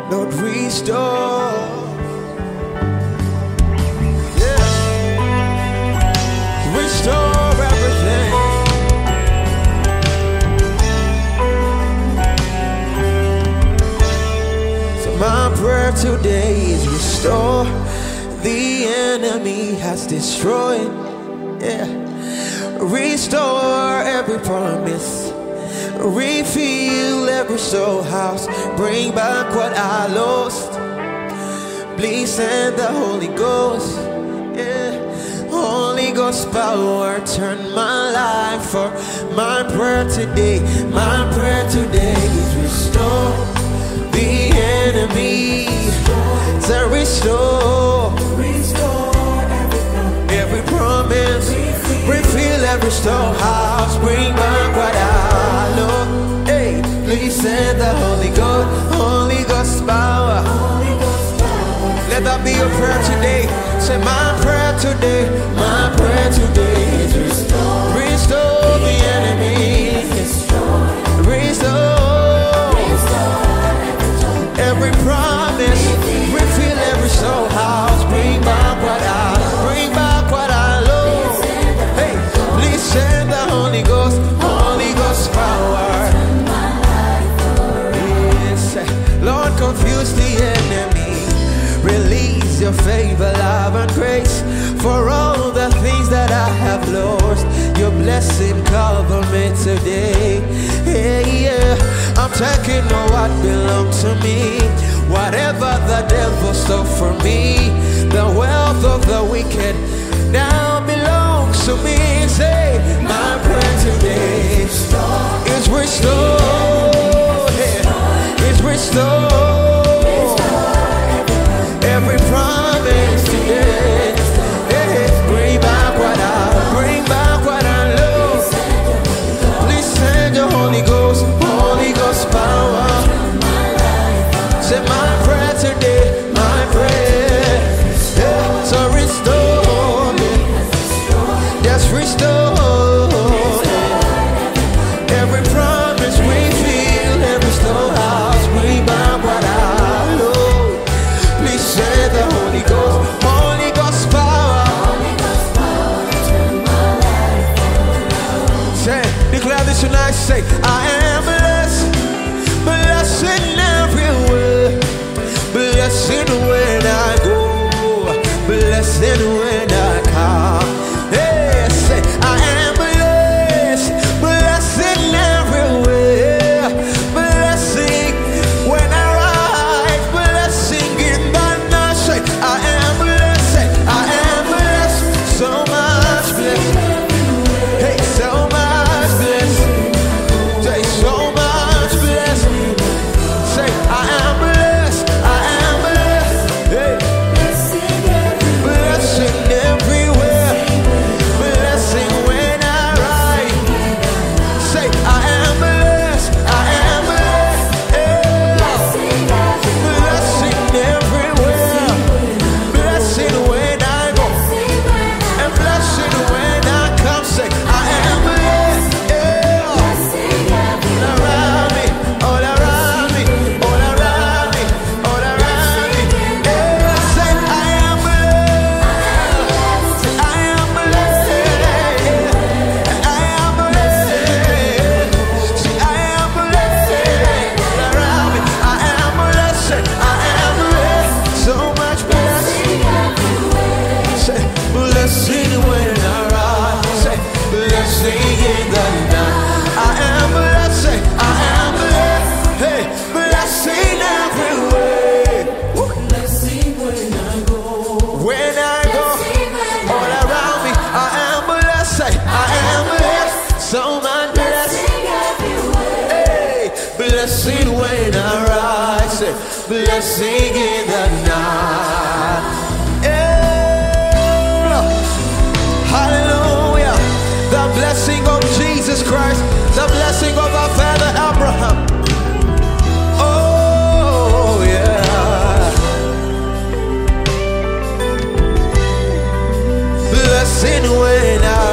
Lord, restore. Yeah. Restore everything. So my prayer today is restore the enemy has destroyed. Yeah. Restore every promise. Refill every storehouse. Bring back what I lost. Please send the Holy Ghost. Yeah. Holy Ghost power, turn my life for my prayer today. My prayer today is restore the enemy. To restore every promise. Refill every storehouse. Bring back what I lost. Hey, please send the Holy Ghost power. Let that be your prayer today. Say my prayer today is restore the enemy. Restore every promise. Refill every storehouse. Bring back what I lost. Hey, please send the Holy Ghost power. Yes, Lord, confuse the enemy. Release your favor, love, and grace for all the things that I have lost. Your blessing cover me today. Hey, yeah, I'm taking what belongs to me. Whatever the devil stole from me, the wealth of the wicked now belongs to me. Say, my prayer today is restored. Is restored. Every promise today, bring back what I lose. Please send your Holy Ghost power. Say my prayer today, my prayer, yeah, so restore me, just restore every promise we feel, every storehouse, bring back what I lose. Please send the Holy Ghost power. Say, declare this tonight. Say, I am blessed, blessing everywhere, blessing when I go, blessing when I come. Hey, say, I am blessed, blessing everywhere, blessing when I rise, blessing in the night. Say, I am blessed, so much blessed. Hey, so much blessed. Say, so much blessed. Say, I am blessed. Hey, blessing everywhere, blessing when I rise. Say, I am blessed. Hey, blessing everywhere, blessing when I go, and blessing when I come. Say, I am blessed. All around me, all around me, all around me, all around me. Say, I am blessed. I am blessed. I am blessed. Say, I am blessed. All around me, I am blessed. I am blessed. So much blessing. Say, blessing when I rise. Say, blessing in the night. I am blessed. Say, I am blessed. Hey, blessing everywhere. Woo. When I go, all around me, I am blessed. Say, I am blessed. So much blessing. Hey, blessing when I rise. Say, blessing in the night. Yeah. Hallelujah. The blessing of Jesus Christ, the blessing of our father Abraham. Oh, yeah. Blessing when I